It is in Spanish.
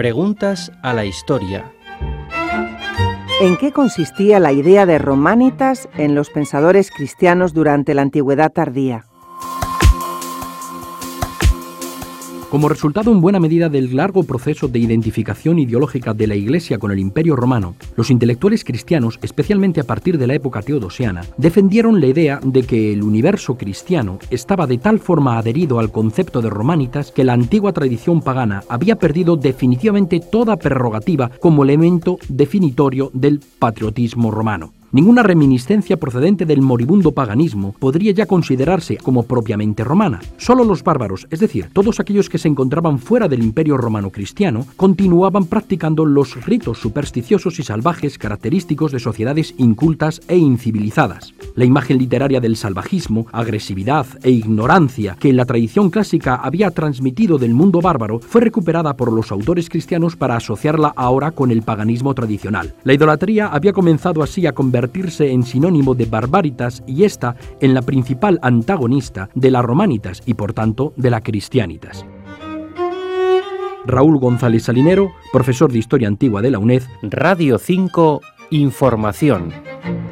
Preguntas a la historia. ¿En qué consistía la idea de Romanitas en los pensadores cristianos durante la Antigüedad tardía? Como resultado en buena medida del largo proceso de identificación ideológica de la Iglesia con el Imperio Romano, los intelectuales cristianos, especialmente a partir de la época teodosiana, defendieron la idea de que el universo cristiano estaba de tal forma adherido al concepto de Romanitas que la antigua tradición pagana había perdido definitivamente toda prerrogativa como elemento definitorio del patriotismo romano. Ninguna reminiscencia procedente del moribundo paganismo podría ya considerarse como propiamente romana. Solo los bárbaros, es decir, todos aquellos que se encontraban fuera del Imperio Romano cristiano, continuaban practicando los ritos supersticiosos y salvajes característicos de sociedades incultas e incivilizadas. La imagen literaria del salvajismo, agresividad e ignorancia que la tradición clásica había transmitido del mundo bárbaro fue recuperada por los autores cristianos para asociarla ahora con el paganismo tradicional. La idolatría había comenzado así a convertirse en sinónimo de barbaritas y esta en la principal antagonista de la romanitas y por tanto de la cristianitas. Raúl González Salinero, profesor de Historia Antigua de la UNED. Radio 5, Información.